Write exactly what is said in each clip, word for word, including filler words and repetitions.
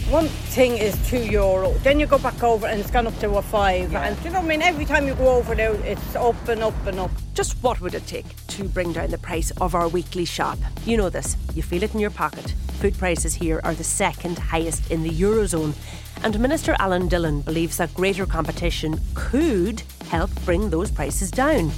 one thing is two euro. Then you go back over and it's gone up to a five. Yeah. And you know what I mean? Every time you go over there, it's up and up and up. Just what would it take to bring down the price of our weekly shop? You know this. You feel it in your pocket. Food prices here are the second highest in the Eurozone. And Minister Alan Dillon believes that greater competition could help bring those prices down.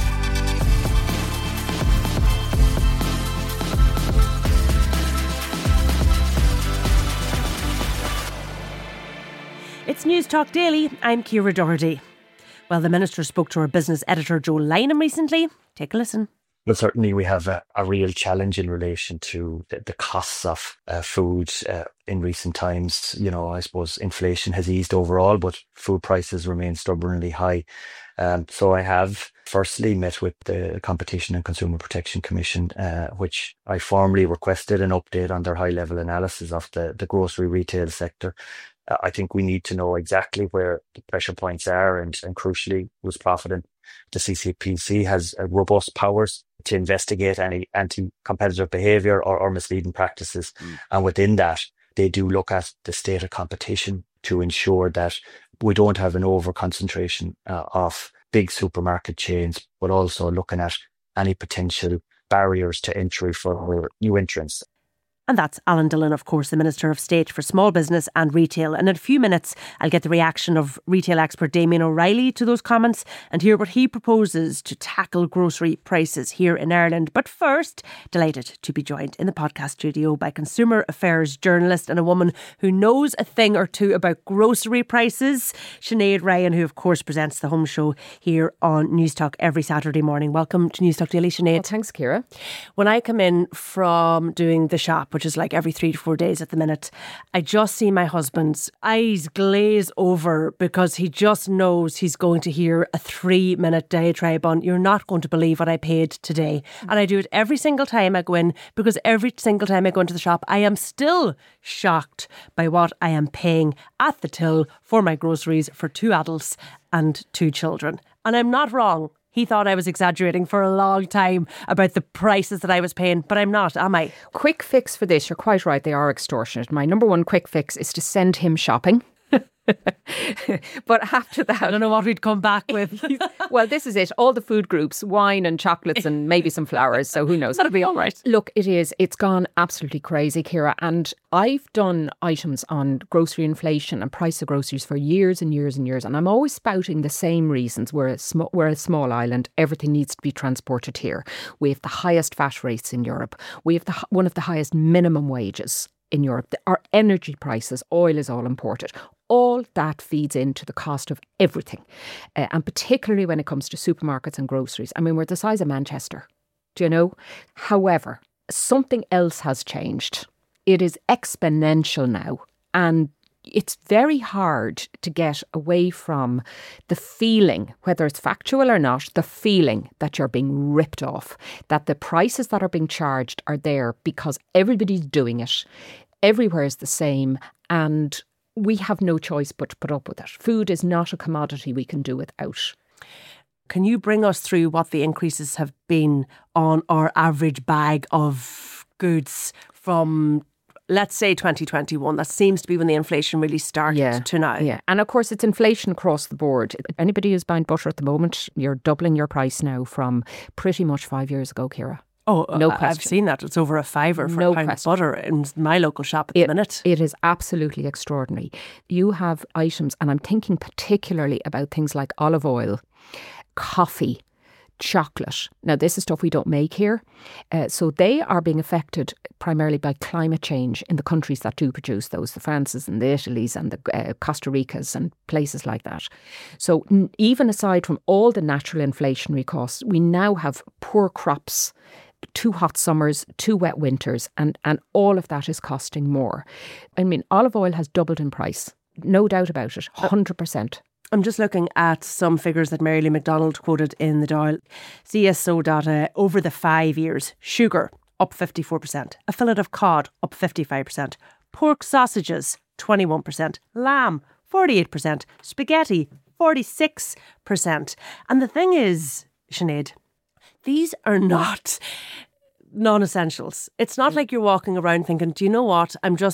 It's News Talk Daily. I'm Ciara Doherty. Well, the Minister spoke to our business editor Joe Lynham recently. Take a listen. Well, certainly we have a, a real challenge in relation to the, the costs of uh, food uh, in recent times. You know, I suppose inflation has eased overall, but food prices remain stubbornly high. Um, so I have firstly met with the Competition and Consumer Protection Commission, uh, which I formally requested an update on their high-level analysis of the, the grocery retail sector. Uh, I think we need to know exactly where the pressure points are and, and crucially, who's profiting. The C C P C has uh, robust powers to investigate any anti-competitive behaviour or, or misleading practices. Mm. And within that, they do look at the state of competition to ensure that we don't have an over-concentration uh, of big supermarket chains, but also looking at any potential barriers to entry for new entrants. And that's Alan Dillon, of course, the Minister of State for Small Business and Retail. And in a few minutes, I'll get the reaction of retail expert Damien O'Reilly to those comments and hear what he proposes to tackle grocery prices here in Ireland. But first, delighted to be joined in the podcast studio by consumer affairs journalist and a woman who knows a thing or two about grocery prices, Sinead Ryan, who of course presents the Home Show here on News Talk every Saturday morning. Welcome to News Talk Daily, Sinead. Well, thanks, Ciara. When I come in from doing the shop, which is like every three to four days at the minute, I just see my husband's eyes glaze over because he just knows he's going to hear a three minute diatribe on, you're not going to believe what I paid today. And I do it every single time I go in, because every single time I go into the shop, I am still shocked by what I am paying at the till for my groceries for two adults and two children. And I'm not wrong. He thought I was exaggerating for a long time about the prices that I was paying, but I'm not, am I? Quick fix for this, you're quite right, they are extortionate. My number one quick fix is to send him shopping. But after that, I don't know what we'd come back with. Well, this is it. All the food groups, wine and chocolates and maybe some flowers. So who knows? That'll be all right. Look, it is. It's gone absolutely crazy, Ciara. And I've done items on grocery inflation and price of groceries for years and years and years. And I'm always spouting the same reasons. We're a, sm- we're a small island. Everything needs to be transported here. We have the highest V A T rates in Europe. We have the, one of the highest minimum wages in Europe. Our energy prices, oil is all imported. All that feeds into the cost of everything. Uh, and particularly when it comes to supermarkets and groceries. I mean, we're the size of Manchester, do you know? However, something else has changed. It is exponential now. And it's very hard to get away from the feeling, whether it's factual or not, the feeling that you're being ripped off, that the prices that are being charged are there because everybody's doing it. Everywhere is the same. And we have no choice but to put up with it. Food is not a commodity we can do without. Can you bring us through what the increases have been on our average bag of goods from, let's say, twenty twenty-one? That seems to be when the inflation really started yeah, to now. Yeah, and of course it's inflation across the board. Anybody who's buying butter at the moment, you're doubling your price now from pretty much five years ago, Ciara. Oh, no uh, question. I've seen that. It's over a fiver for no a pound question. of butter in my local shop at it, the minute. It is absolutely extraordinary. You have items, and I'm thinking particularly about things like olive oil, coffee, chocolate. Now, this is stuff we don't make here. Uh, so they are being affected primarily by climate change in the countries that do produce those, the Frances and the Italys and the uh, Costa Ricas and places like that. So n- even aside from all the natural inflationary costs, we now have poor crops, two hot summers, two wet winters, and, and all of that is costing more. I mean, olive oil has doubled in price. No doubt about it, one hundred percent. I'm just looking at some figures that Mary Lee McDonald quoted in the Dáil. C S O data over the five years. Sugar, up fifty-four percent. A fillet of cod, up fifty-five percent. Pork sausages, twenty-one percent. Lamb, forty-eight percent. Spaghetti, forty-six percent. And the thing is, Sinead, these are not non-essentials. It's not like you're walking around thinking, do you know what? I'm just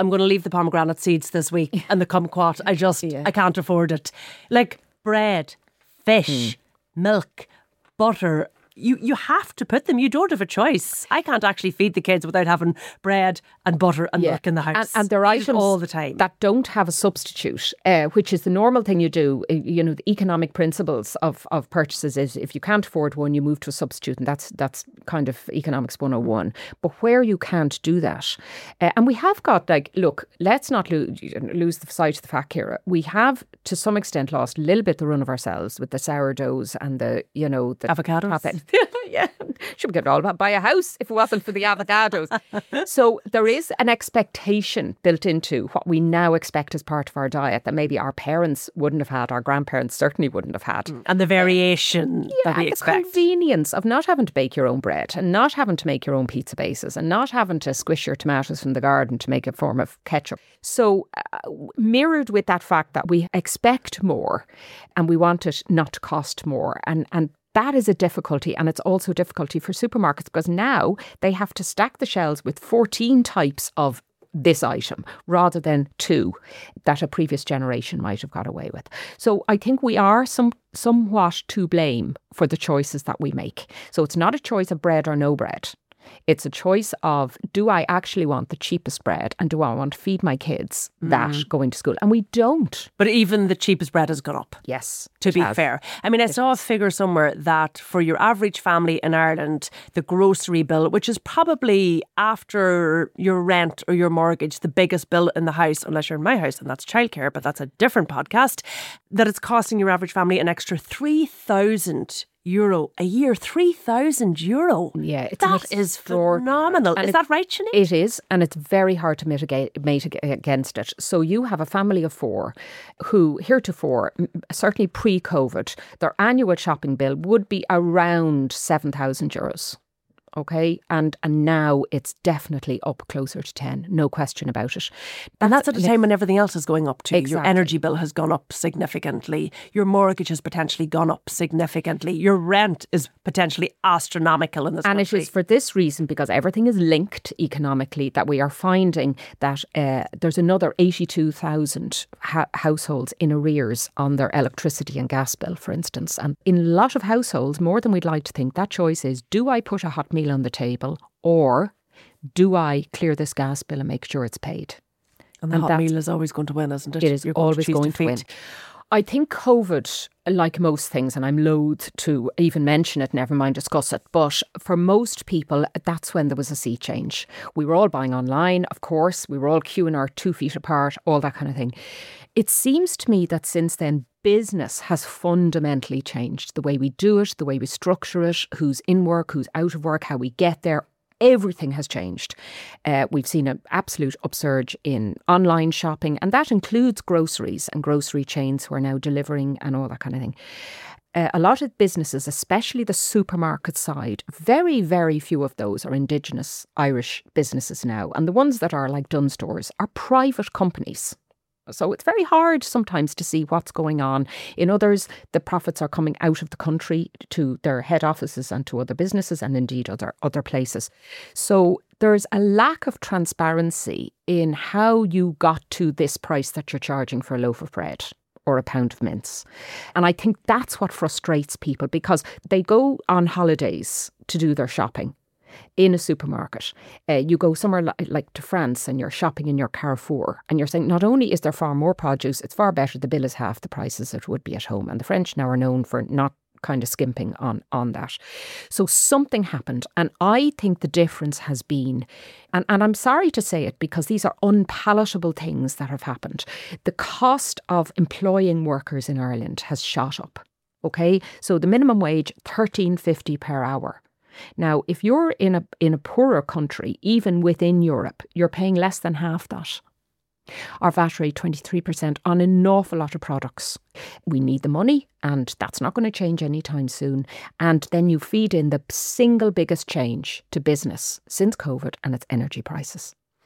I'm going to leave the pomegranate seeds this week and the kumquat. I just, yeah. I can't afford it. Like bread, fish, mm. milk, butter. You you have to put them. You don't have a choice. I can't actually feed the kids without having bread and butter and yeah. milk in the house. And, and there are items all the time that don't have a substitute, uh, which is the normal thing you do. You know, the economic principles of, of purchases is if you can't afford one, you move to a substitute, and that's that's kind of economics one oh one. But where you can't do that, uh, and we have got like, look, let's not lose, lose the sight of the fact here. We have to some extent lost a little bit the run of ourselves with the sourdoughs and the, you know, the avocados. Yeah, should be getting all about buy a house if it wasn't for the avocados. So there is an expectation built into what we now expect as part of our diet that maybe our parents wouldn't have had, our grandparents certainly wouldn't have had. And the variation yeah, that we the expect. The convenience of not having to bake your own bread and not having to make your own pizza bases and not having to squish your tomatoes from the garden to make a form of ketchup. So uh, mirrored with that fact that we expect more and we want it not to cost more, and and that is a difficulty, and it's also a difficulty for supermarkets because now they have to stack the shelves with fourteen types of this item rather than two that a previous generation might have got away with. So I think we are some somewhat to blame for the choices that we make. So it's not a choice of bread or no bread. It's a choice of, do I actually want the cheapest bread and do I want to feed my kids that mm. going to school? And we don't. But even the cheapest bread has gone up. Yes. To be has. fair. I mean, I saw a figure somewhere that for your average family in Ireland, the grocery bill, which is probably after your rent or your mortgage, the biggest bill in the house, unless you're in my house and that's childcare, but that's a different podcast, that it's costing your average family an extra three thousand euro a year. Three thousand euro. Yeah, it's that is phenomenal. Is that right, Sinead? It is, and it's very hard to mitigate mitigate against it. So you have a family of four who heretofore, certainly pre-COVID, their annual shopping bill would be around seven thousand euros. Okay, and and now it's definitely up closer to ten, no question about it. That's, and that's at a time when everything else is going up too. Exactly. Your energy bill has gone up significantly. Your mortgage has potentially gone up significantly. Your rent is potentially astronomical in this and country. And it is for this reason, because everything is linked economically, that we are finding that uh, there's another eighty-two thousand ha- households in arrears on their electricity and gas bill, for instance. And in a lot of households, more than we'd like to think, that choice is, do I put a hot meal on the table, or do I clear this gas bill and make sure it's paid? And the and hot meal is always going to win, isn't it? It is You're always going to, to win. I think COVID, like most things, and I'm loath to even mention it, never mind discuss it, but for most people, that's when there was a sea change. We were all buying online, of course. We were all queuing our two feet apart, all that kind of thing. It seems to me that since then, business has fundamentally changed. The way we do it, the way we structure it, who's in work, who's out of work, how we get there. Everything has changed. Uh, we've seen an absolute upsurge in online shopping, and that includes groceries and grocery chains who are now delivering and all that kind of thing. Uh, a lot of businesses, especially the supermarket side, very, very few of those are indigenous Irish businesses now. And the ones that are like Dunnes Stores are private companies. So it's very hard sometimes to see what's going on. In others, the profits are coming out of the country to their head offices and to other businesses and indeed other other places. So there's a lack of transparency in how you got to this price that you're charging for a loaf of bread or a pound of mince. And I think that's what frustrates people, because they go on holidays to do their shopping in a supermarket. Uh, you go somewhere li- like to France and you're shopping in your Carrefour and you're saying, not only is there far more produce, it's far better, the bill is half the price as it would be at home. And the French now are known for not kind of skimping on, on that. So something happened, and I think the difference has been, and, and I'm sorry to say it because these are unpalatable things that have happened. The cost of employing workers in Ireland has shot up. Okay, so the minimum wage, thirteen fifty per hour. Now, if you're in a in a poorer country, even within Europe, you're paying less than half that. Our V A T rate, twenty-three percent on an awful lot of products. We need the money, and that's not going to change anytime soon. And then you feed in the single biggest change to business since COVID, and it's energy prices.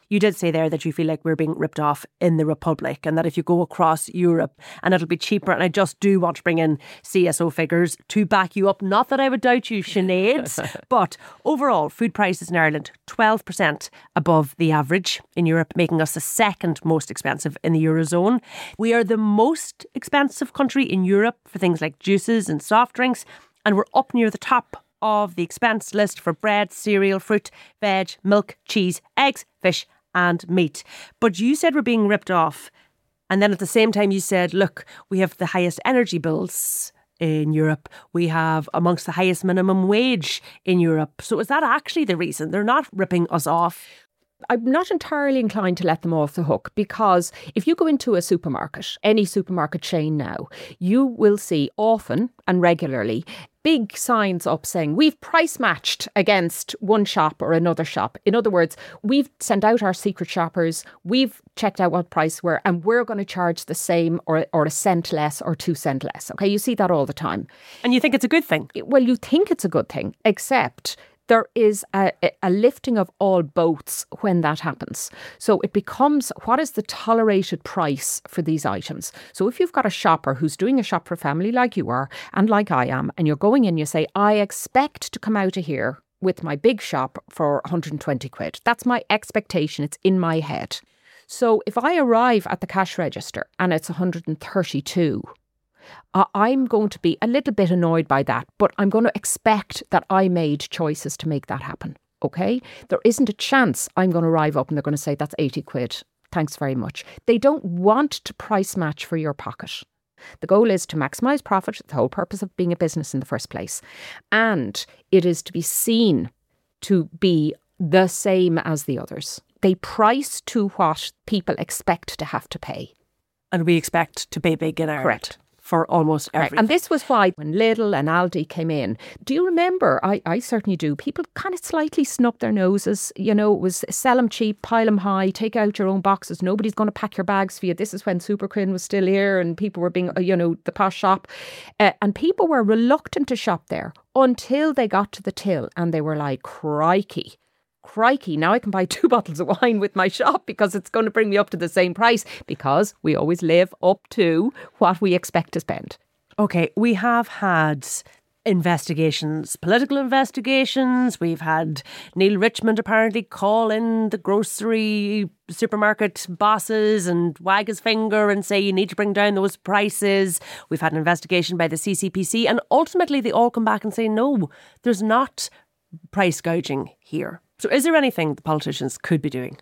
You did say there that you feel like we're being ripped off in the Republic, and that if you go across Europe and it'll be cheaper. And I just do want to bring in C S O figures to back you up. Not that I would doubt you, Sinead, but overall food prices in Ireland twelve percent above the average in Europe, making us the second most expensive in the Eurozone. We are the most expensive country in Europe for things like juices and soft drinks, and we're up near the top of the expense list for bread, cereal, fruit, veg, milk, cheese, eggs, fish and meat. But you said we're being ripped off. And then at the same time you said, look, we have the highest energy bills in Europe. We have amongst the highest minimum wage in Europe. So is that actually the reason? They're not ripping us off. I'm not entirely inclined to let them off the hook, because if you go into a supermarket, any supermarket chain now, you will see often and regularly big signs up saying we've price matched against one shop or another shop. In other words, we've sent out our secret shoppers, we've checked out what price we're, and we're going to charge the same or, or a cent less or two cent less. Okay, you see that all the time. And you think it's a good thing? Well, you think it's a good thing, except there is a, a lifting of all boats when that happens. So it becomes, what is the tolerated price for these items? So if you've got a shopper who's doing a shop for family like you are and like I am, and you're going in, you say, I expect to come out of here with my big shop for one hundred twenty quid. That's my expectation. It's in my head. So if I arrive at the cash register and it's one hundred thirty-two, Uh, I'm going to be a little bit annoyed by that, but I'm going to expect that I made choices to make that happen, okay? There isn't a chance I'm going to arrive up and they're going to say, that's eighty quid, thanks very much. They don't want to price match for your pocket. The goal is to maximise profit, the whole purpose of being a business in the first place. And it is to be seen to be the same as the others. They price to what people expect to have to pay. And we expect to pay big in Ireland. Correct. For almost everything. Right. And this was why when Lidl and Aldi came in, do you remember, I, I certainly do, people kind of slightly snubbed their noses, you know, it was sell them cheap, pile them high, take out your own boxes, nobody's going to pack your bags for you. This is when Superquinn was still here and people were being, you know, the posh shop. Uh, and people were reluctant to shop there until they got to the till and they were like, crikey. Crikey, now I can buy two bottles of wine with my shop because it's going to bring me up to the same price, because we always live up to what we expect to spend. Okay, we have had investigations, political investigations. We've had Neil Richmond apparently call in the grocery supermarket bosses and wag his finger and say you need to bring down those prices. We've had an investigation by the C C P C, and ultimately they all come back and say, no, there's not price gouging here. So is there anything the politicians could be doing?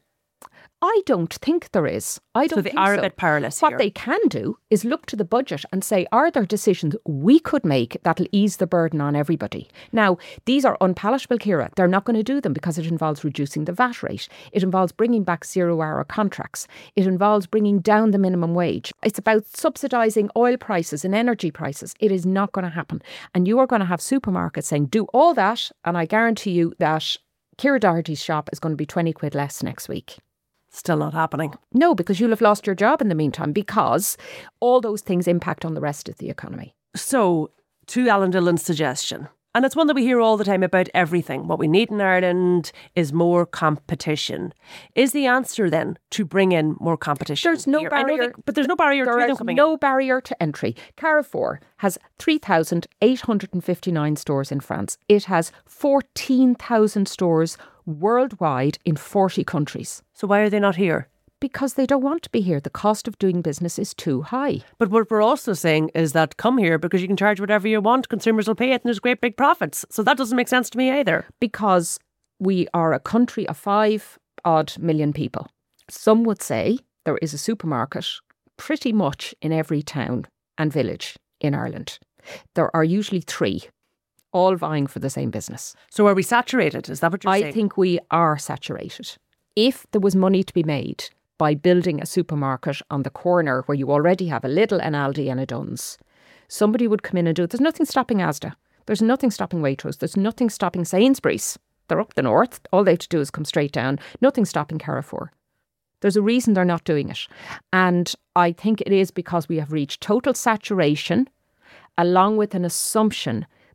I don't think there is. I don't so they think are so. a bit powerless What here. they can do is look to the budget and say, are there decisions we could make that'll ease the burden on everybody? Now, these are unpalatable, Ciara. They're not going to do them because it involves reducing the V A T rate. It involves bringing back zero-hour contracts. It involves bringing down the minimum wage. It's about subsidising oil prices and energy prices. It is not going to happen. And you are going to have supermarkets saying, do all that, and I guarantee you that Ciara Doherty's shop is going to be twenty quid less next week. Still not happening. No, because you'll have lost your job in the meantime, because all those things impact on the rest of the economy. So, to Alan Dillon's suggestion, and it's one that we hear all the time about everything, what we need in Ireland is more competition. Is the answer then to bring in more competition? There's no here? barrier. That, but there's no barrier there to them is coming no in. barrier to entry. Carrefour has three thousand eight hundred fifty-nine stores in France. It has fourteen thousand stores worldwide in forty countries. So why are they not here? Because they don't want to be here. The cost of doing business is too high. But what we're also saying is that come here because you can charge whatever you want, consumers will pay it, and there's great big profits. So that doesn't make sense to me either. Because we are a country of five odd million people. Some would say there is a supermarket pretty much in every town and village in Ireland. There are usually three, all vying for the same business. So are we saturated? Is that what you're I saying? I think we are saturated. If there was money to be made by building a supermarket on the corner where you already have a Lidl, an Aldi and a Dunnes, somebody would come in and do it. There's nothing stopping Asda. There's nothing stopping Waitrose. There's nothing stopping Sainsbury's. They're up the north. All they have to do is come straight down. Nothing stopping Carrefour. There's a reason they're not doing it. And I think it is because we have reached total saturation, along with an assumption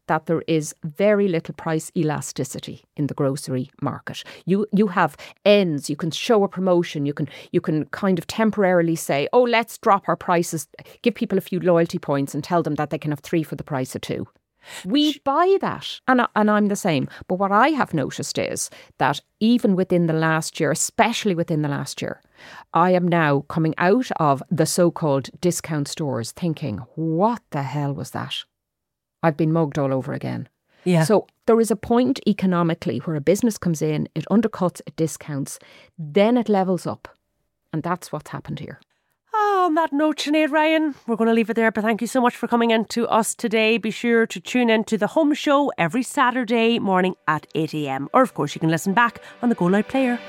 that there is very little price elasticity in the grocery market. You you have ends, you can show a promotion, you can you can kind of temporarily say, oh, let's drop our prices, give people a few loyalty points and tell them that they can have three for the price of two. We buy that, and, I, and I'm the same. But what I have noticed is that even within the last year, especially within the last year, I am now coming out of the so-called discount stores thinking, what the hell was that? I've been mugged all over again. Yeah. So there is a point economically where a business comes in, it undercuts, it discounts, then it levels up. And that's what's happened here. Oh, on that note, Sinead Ryan, we're going to leave it there. But thank you so much for coming in to us today. Be sure to tune in to The Home Show every Saturday morning at eight a.m. Or, of course, you can listen back on the Go Loud player.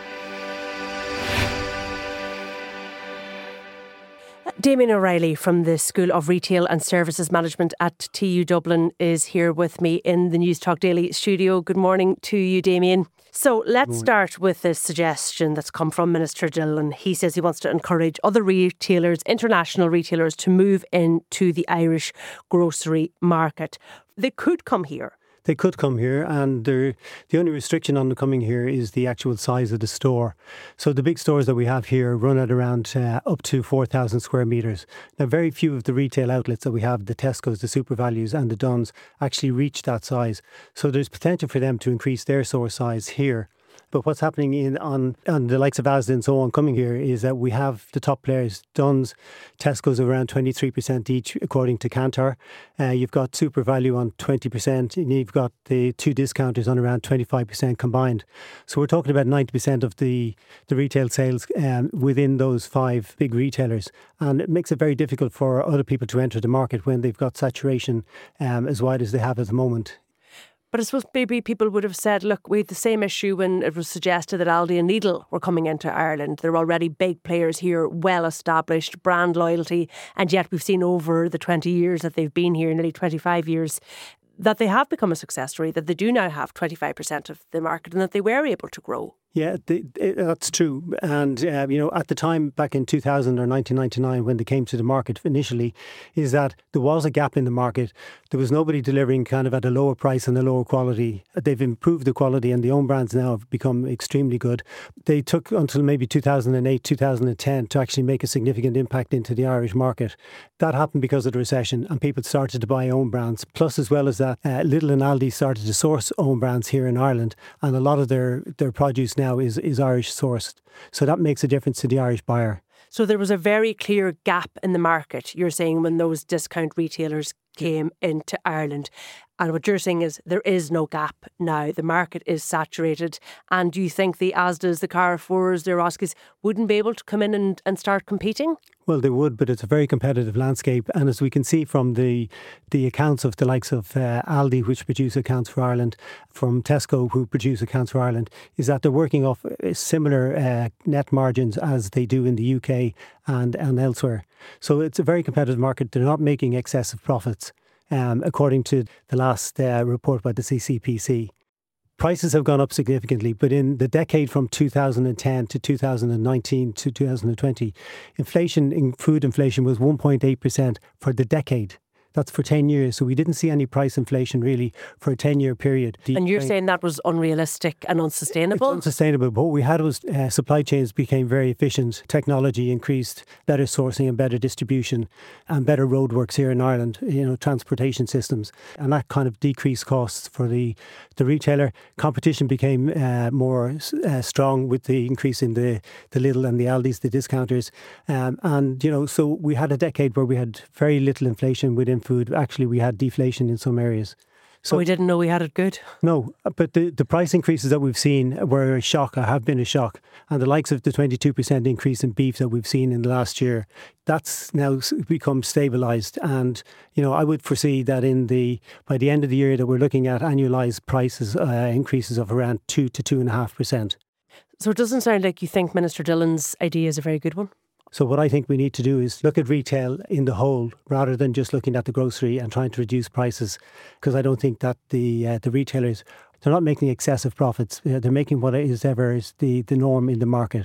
Damien O'Reilly from the School of Retail and Services Management at T U Dublin is here with me in the News Talk Daily studio. Good morning to you, Damien. So let's start with this suggestion that's come from Minister Dillon. He says he wants to encourage other retailers, international retailers, to move into the Irish grocery market. They could come here. They could come here, and the only restriction on them coming here is the actual size of the store. So the big stores that we have here run at around uh, up to four thousand square metres. Now, very few of the retail outlets that we have, the Tesco's, the SuperValues and the Dunnes, actually reach that size. So there's potential for them to increase their store size here. But what's happening in on, on the likes of Asda and so on coming here is that we have the top players, Dunnes, Tesco's around twenty-three percent each, according to Kantar. Uh, you've got SuperValu on twenty percent, and you've got the two discounters on around twenty-five percent combined. So we're talking about ninety percent of the, the retail sales um, within those five big retailers. And it makes it very difficult for other people to enter the market when they've got saturation um, as wide as they have at the moment. But I suppose maybe people would have said, look, we had the same issue when it was suggested that Aldi and Lidl were coming into Ireland. They're already big players here, well established, brand loyalty. And yet we've seen over the twenty years that they've been here, nearly twenty-five years, that they have become a success story, that they do now have twenty-five percent of the market and that they were able to grow. Yeah, the, it, that's true. And, uh, you know, at the time back in two thousand or nineteen ninety-nine when they came to the market initially, is that there was a gap in the market. There was nobody delivering kind of at a lower price and a lower quality. They've improved the quality and the own brands now have become extremely good. They took until maybe two thousand eight, two thousand ten to actually make a significant impact into the Irish market. That happened because of the recession and people started to buy own brands. Plus, as well as that, uh, Lidl and Aldi started to source own brands here in Ireland, and a lot of their, their produce now is, is Irish sourced. So that makes a difference to the Irish buyer. So there was a very clear gap in the market, you're saying, when those discount retailers came into Ireland. And what you're saying is there is no gap now. The market is saturated. And do you think the Asdas, the Carrefours, the Roskis wouldn't be able to come in and, and start competing? Well, they would, but it's a very competitive landscape. And as we can see from the the accounts of the likes of uh, Aldi, which produce accounts for Ireland, from Tesco, who produce accounts for Ireland, is that they're working off similar uh, net margins as they do in the U K and, and elsewhere. So it's a very competitive market. They're not making excessive profits, um, according to the last uh, report by the C C P C. Prices have gone up significantly, but in the decade from two thousand ten to two thousand nineteen to two thousand twenty, inflation in food inflation was one point eight percent for the decade. That's for ten years. So we didn't see any price inflation really for a ten-year period. And you're saying that was unrealistic and unsustainable? It's unsustainable. But what we had was uh, supply chains became very efficient. Technology increased, better sourcing and better distribution and better roadworks here in Ireland, you know, transportation systems. And that kind of decreased costs for the, the retailer. Competition became uh, more uh, strong with the increase in the, the Lidl and the Aldis, the discounters. Um, and, you know, so we had a decade where we had very little inflation within food. Actually, we had deflation in some areas. So we didn't know we had it good? No, but the, the price increases that we've seen were a shock, or have been a shock. And the likes of the twenty-two percent increase in beef that we've seen in the last year, that's now become stabilised. And, you know, I would foresee that in the by the end of the year that we're looking at annualised prices uh, increases of around two to two and a half percent. So it doesn't sound like you think Minister Dillon's idea is a very good one? So what I think we need to do is look at retail in the whole rather than just looking at the grocery and trying to reduce prices, because I don't think that the uh, the retailers, they're not making excessive profits. They're making what is ever is the, the norm in the market.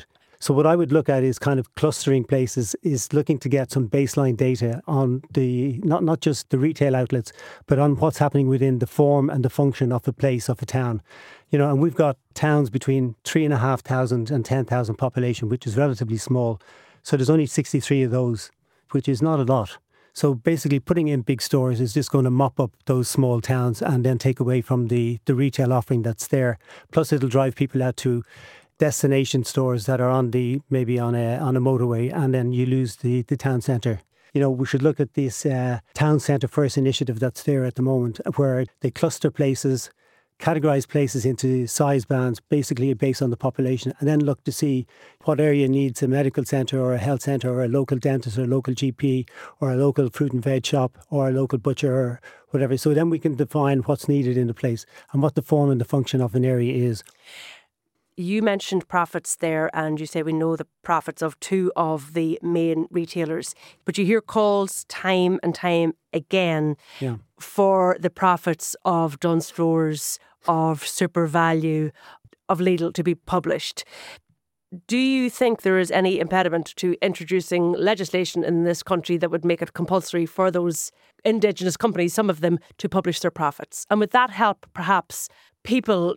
So what I would look at is kind of clustering places, is looking to get some baseline data on the, not, not just the retail outlets, but on what's happening within the form and the function of a place, of a town. You know, and we've got towns between three and a half thousand and ten thousand population, which is relatively small. So there's only sixty-three of those, which is not a lot. So basically putting in big stores is just going to mop up those small towns and then take away from the, the retail offering that's there. Plus it'll drive people out to destination stores that are on the, maybe on a on a motorway, and then you lose the, the town centre. You know, we should look at this uh, town centre first initiative that's there at the moment, where they cluster places, categorise places into size bands, basically based on the population, and then look to see what area needs a medical centre or a health centre or a local dentist or a local G P or a local fruit and veg shop or a local butcher or whatever. So then we can define what's needed in the place and what the form and the function of an area is. You mentioned profits there, and you say we know the profits of two of the main retailers, but you hear calls time and time again yeah. for the profits of Dunnes Stores, of SuperValu, of Lidl to be published. Do you think there is any impediment to introducing legislation in this country that would make it compulsory for those indigenous companies, some of them, to publish their profits? And would that help perhaps people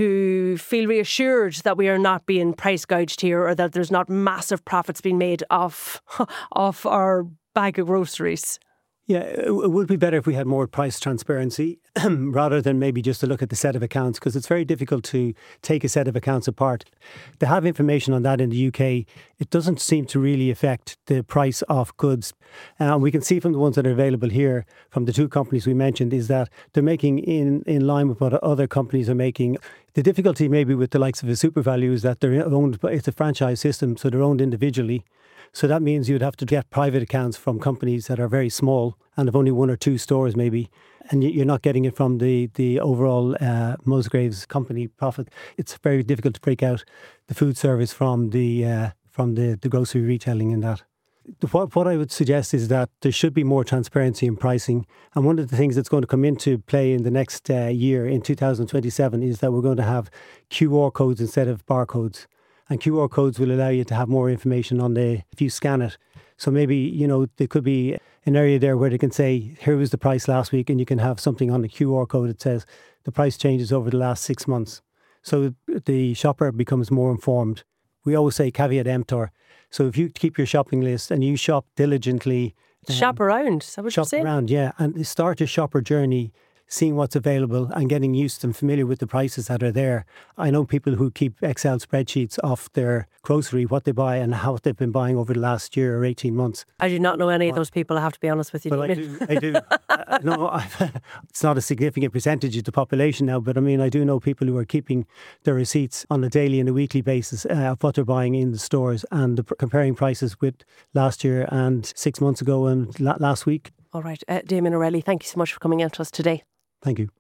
to feel reassured that we are not being price gouged here, or that there's not massive profits being made off, off our bag of groceries? Yeah, it would be better if we had more price transparency rather than maybe just to look at the set of accounts, because it's very difficult to take a set of accounts apart. To have information on that in the U K, it doesn't seem to really affect the price of goods. And uh, we can see from the ones that are available here, from the two companies we mentioned, is that they're making in, in line with what other companies are making. The difficulty maybe with the likes of a SuperValu is that they're owned, it's a franchise system, so they're owned individually. So that means you'd have to get private accounts from companies that are very small and have only one or two stores maybe, and you're not getting it from the, the overall uh, Musgraves company profit. It's very difficult to break out the food service from the uh, from the, the grocery retailing in that. What, what I would suggest is that there should be more transparency in pricing, and one of the things that's going to come into play in the next uh, year, in two thousand twenty-seven, is that we're going to have Q R codes instead of barcodes. And Q R codes will allow you to have more information on the, if you scan it. So maybe, you know, there could be an area there where they can say, here was the price last week, and you can have something on the Q R code that says the price changes over the last six months. So the shopper becomes more informed. We always say caveat emptor. So if you keep your shopping list and you shop diligently. Um, shop around, is that what shop you're saying? around, yeah. And start your shopper journey, seeing what's available and getting used and familiar with the prices that are there. I know people who keep Excel spreadsheets of their grocery, what they buy and how they've been buying over the last year or eighteen months. I do not know any of those people, I have to be honest with you. Well, I do. I do. uh, no, I've, it's not a significant percentage of the population now, but I mean, I do know people who are keeping their receipts on a daily and a weekly basis uh, of what they're buying in the stores, and the, comparing prices with last year and six months ago and la- last week. All right. Uh, Damien O'Reilly, thank you so much for coming in to us today. Thank you.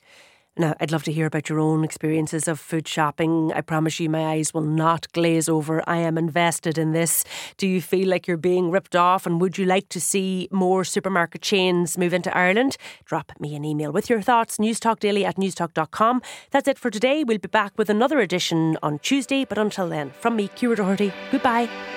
Now, I'd love to hear about your own experiences of food shopping. I promise you my eyes will not glaze over. I am invested in this. Do you feel like you're being ripped off, and would you like to see more supermarket chains move into Ireland? Drop me an email with your thoughts, newstalkdaily at newstalk dot com. That's it for today. We'll be back with another edition on Tuesday, but until then, from me, Ciara Doherty, goodbye.